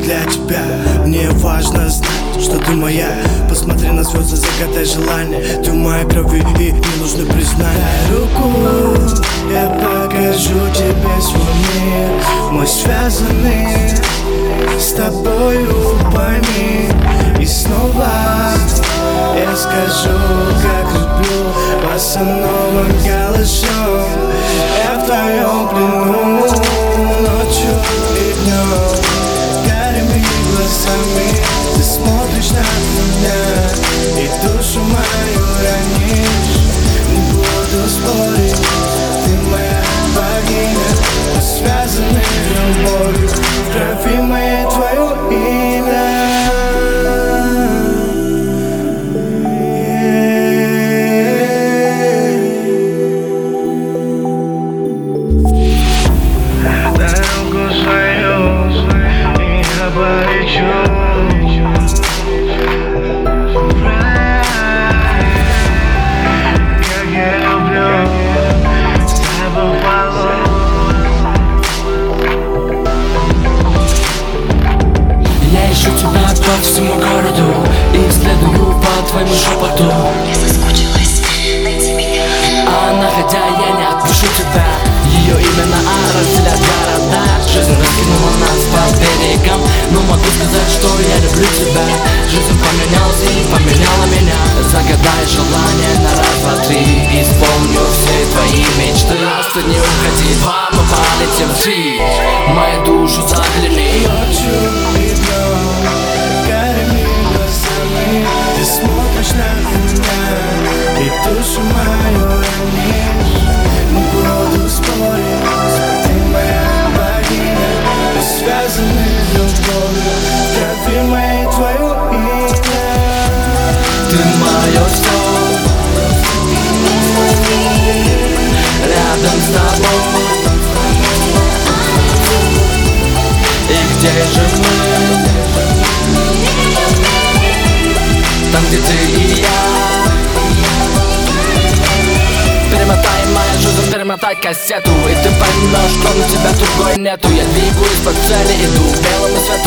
для тебя. Мне важно знать, что ты моя. Посмотри на звезды, загадай желание. Ты в моей крови и не нужны признания. Дай руку, я покажу тебе свой мир. Мы связаны с тобою, пойми. И снова я скажу, как люблю босоногим голышом. Я в твоем плену ночью и днем. Карими глазами ты смотришь на меня и душу мою ранишь. Не буду спорить, ты моя богиня. Мы связаны любовью, в крови моей твое имя. По всему городу и следую по твоему шепоту. Я соскучилась, найди меня. А находя я не отпущу тебя. Ее именно разделят города. Жизнь раскинула нас по берегам. Но могу сказать, что я люблю тебя. Жизнь поменялась и поменяла меня. Загадай желание на раз, два, три. Исполню все твои мечты. Просто не уходи, мы полетим в три. Мою душу загляни. Ты смотришь на меня и душу мою ранишь. Не буду спорить, ты моя богиня. Мы связаны любовью, в крови моей твое имя. Ты мое все, рядом с тобой. И где же мы? Там, где ты и я. Перемотай мою жизнь, перемотай кассету. И ты поймешь, что на тебя другой нету. Я двигаюсь по цели, иду белым и светом.